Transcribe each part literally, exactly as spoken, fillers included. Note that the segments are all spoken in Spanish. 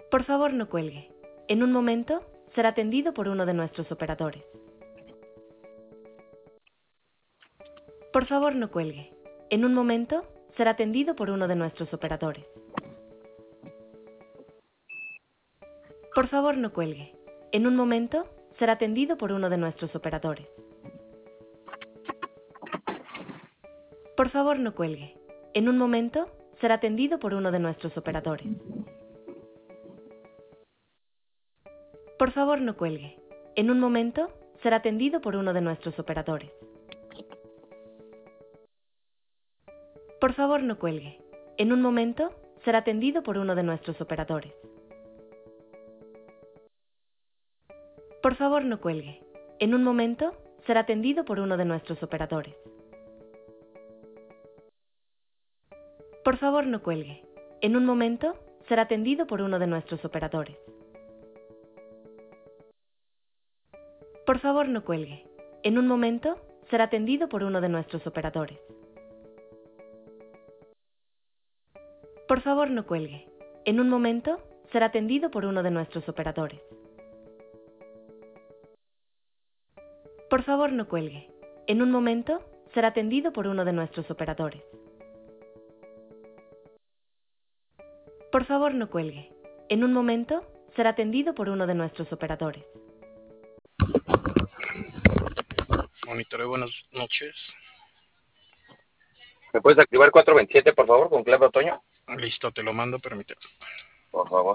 Por favor, no cuelgue. En un momento, será atendido por uno de nuestros operadores. Por favor, no cuelgue. En un momento, será atendido por uno de nuestros operadores. Por favor, no cuelgue. En un momento, será atendido por uno de nuestros operadores. Por favor, no cuelgue. En un momento, será atendido por uno de nuestros operadores. Por favor, no cuelgue. En un momento, será atendido por uno de nuestros operadores. Por favor, no cuelgue. En un momento, será atendido por uno de nuestros operadores. Por favor, no cuelgue. En un momento, será atendido por uno de nuestros operadores. Por favor, no cuelgue. En un momento, será atendido por uno de nuestros operadores. Por favor, no cuelgue. En un momento, será atendido por uno de nuestros operadores. Por favor, no cuelgue. En un momento, será atendido por uno de nuestros operadores. Por favor, no cuelgue. En un momento, será atendido por uno de nuestros operadores. Por favor, no cuelgue. En un momento, será atendido por uno de nuestros operadores. Monitoreo, buenas noches. ¿Me puedes activar cuatro veintisiete, por favor, con clave otoño? Listo, te lo mando, permíteme. Por favor.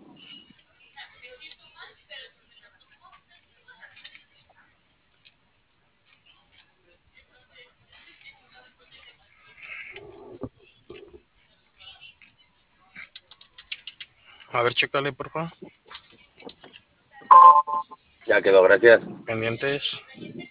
A ver, chécale, por favor. Ya quedó, gracias. Pendientes.